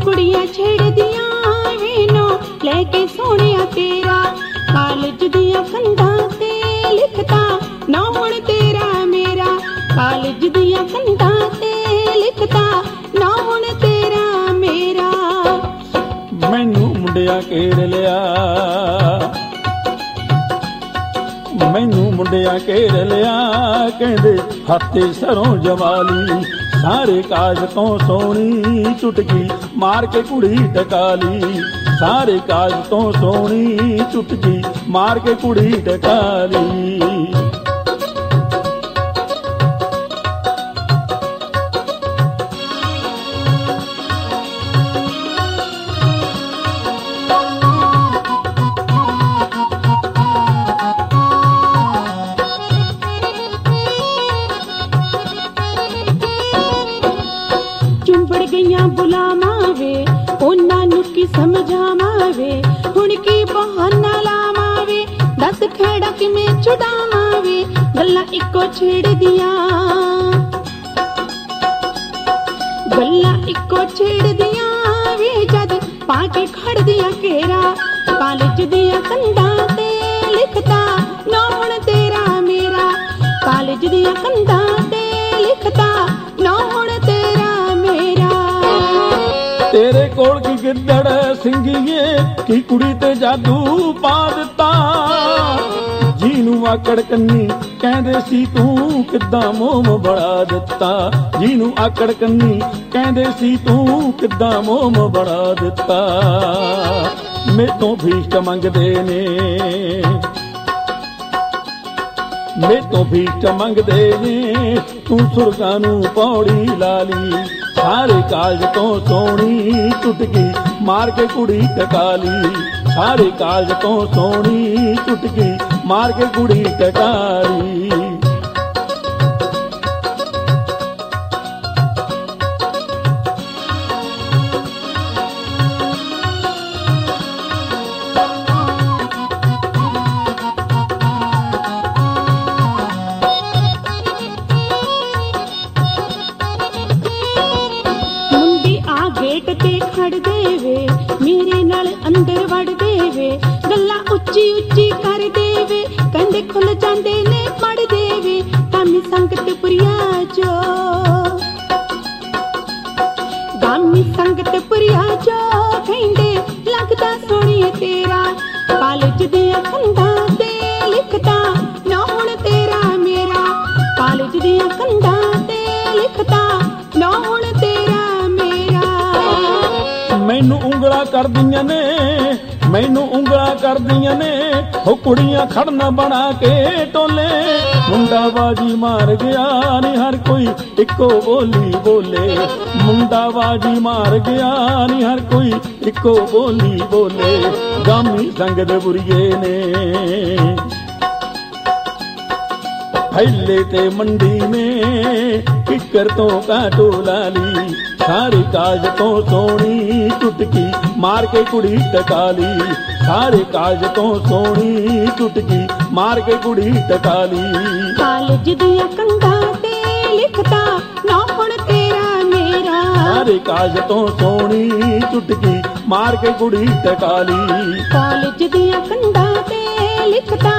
कुड़ियां छेड़दियां वेनो लेके सोनिया तेरा कालज दिया कंधा ते लिखता ना हुण तेरा मेरा कालज दिया कंधा ते लिखता ना हुण तेरा मेरा मैनू मुंडिया घेर लिया मैनू मुंडिया घेर लिया कहंदे हत्थे सरों जवाली सारे काज तो सोहनी चुटकी मार के कुड़ी टकाली सारे काज तो सोहनी चुटकी मार के कुड़ी टकाली चुंबड़ गईयां बुलावां वे उन्हां नूं की समझावां वे हुण की बहाना लावां वे दस खैड़ा किवें छुड़ावां वे गल्लां इक्को छेड़दियां गल्लां इक्को छेड़दियां वे जद पाके खड़दियां घेरा कालज दिया कंधां ते लिखता ना हुण तेरा मेरा कालज दिया कंधां ते लिखता ना हुण तेरा तेरे कोल की गिद्दड़ सिंघीए की कुड़ी ते जादू पा दिता जीनू आकड़ कन्नी कहंदे सी तू किद्दां मोम बड़ा दिता जीनू आकड़ कन्नी कहंदे सी तू किद्दां मोम बड़ा दिता मेतों भीष्ट मंगदे ने मेतों भीष्ट मंगदे ने तू सुरगां नूं पौड़ी लाली सारे काज तो सोहनी चुटकी मार के कुड़ी टकाली सारे काज तो सोहनी चुटकी मार के कुड़ी टकाली गेट ते खड़ देवे मेरे नाल अंदर वड़ देवे गल्लां उच्ची उच्ची कर देवे कंधे खुल जांदे ने पड़ देवे गामी संगत पुरिया जो गामी संगत पुरिया जो कहंदे लगदा सोहणिए तेरा कालज दिया कंधां ते लिखदा ना हुण तेरा मेरा कालज दिया कंधां ते लिखदा ना हुण तेरा मैनू उंगला कर दियां ने मैनू उंगला कर दियां ने हो कुड़ियां खड़ना बना के टोले मुंडा बाजी मार गया नी हर कोई इक्को बोली बोले मुंडा बाजी मार गया नी हर कोई इक्को बोली बोले गामी संगत बुरिए ने फैले ते मंडी में किकर तो काटो लाली सारे काज तो सोहनी चुटकी मार के कुड़ी टकाली सारे काज तो सोहनी चुटकी मार के कुड़ी टकाली कालज दिया कंधां ते लिखता ना हुण तेरा मेरा सारे काज तो सोहनी चुटकी मार के कुड़ी टकाली कालज दिया कंधां ते लिखता